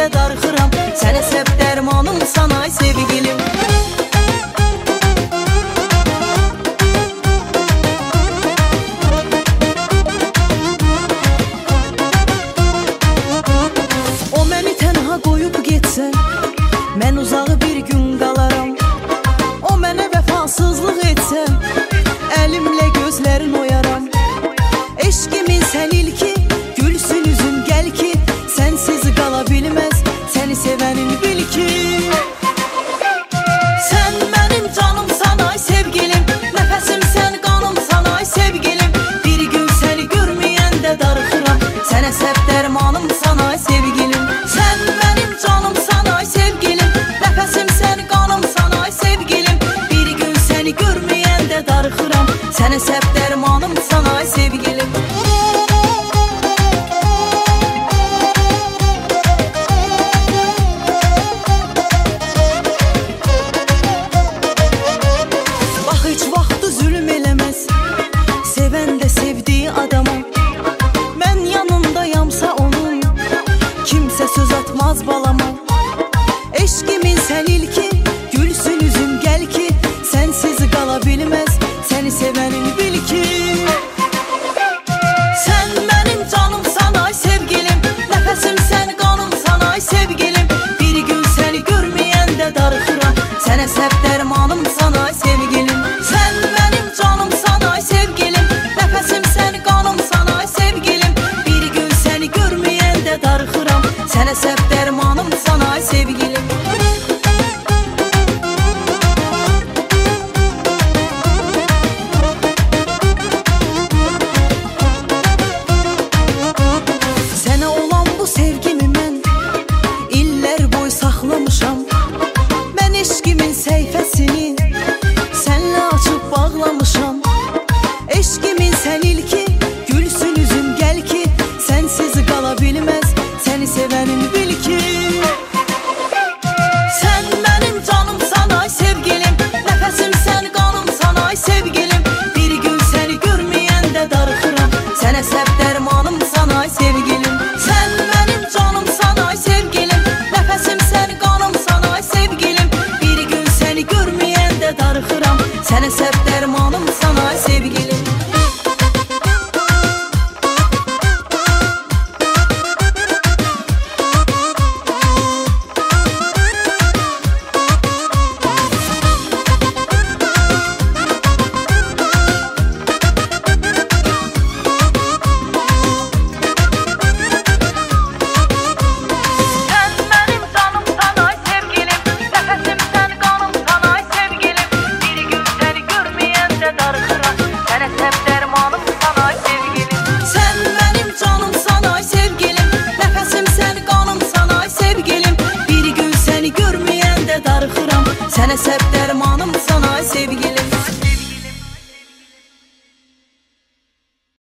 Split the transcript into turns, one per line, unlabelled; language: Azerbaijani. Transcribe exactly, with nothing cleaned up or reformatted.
darıxıram. Sənə səb dərmanımsan ay sevgilim. O məni tənha qoyub getsə, mən uzağı bir gün qalaram. O mənə vəfasızlıq etsə, əlimlə gözlərin oyaram. Eşqimin sən ilki, gülsün üzüm gəl ki, sənsiz qala bilməz, səni sevənin bil ki. Sən mənim canımsan ay sevgilim, nəfəsimsən qanımsan ay sevgilim. Bir gün səni görməyəndə darıxıram, sənə səb dərmanımsan ay sevgilim. Sən mənim canımsan ay sevgilim, nəfəsimsən qanımsan ay sevgilim. Bir gün səni görməyəndə darıxıram, sənə səb dərmanımsan ay sevgilim. Bax heç vaxtı zülm eləməz, sevən də sevdiyi adama. Mən yanındayamsa onun, kimsə söz atmaz balama. Eşqimin sən ilki, gülsün üzüm gəl ki, sənsiz qala bilməz, səni sevənin bil ki. Sən mənim canımsan ay sevgilim, nəfəsimsən qanımsan ay sevgilim. Bir gün səni görməyəndə darıxıram, sənə səb dərmanımsan ay sevgilim. Sən mənim canımsan ay sevgilim, nəfəsimsən qanımsan ay sevgilim. Bir gün səni görməyəndə darıxıram, sənə səb dərmanımsan ay sevgilim. Sənə olan bu sevgimi mən illər boy saxlamışam. Mən eşqimin səhifəsini sənlə açıb bağlamışam. Eşqimin sən ilki, gülsün üzüm gəl ki, sənsiz qala bilməz, səni sevənin bil ki. Sən mənim canımsan ay sevgilim, nəfəsimsən qanımsan ay sevgilim. Bir gün səni görməyəndə darıxıram, sənə səb dərmanımsan ay sevgilim. Sən mənim canımsan ay sevgilim, nəfəsimsən qanımsan ay sevgilim. Bir gün səni görməyəndə darıxıram, sənə səb dərmanımsan ay sevgilim. Sənə səb dərmanımsan ay sevgilim.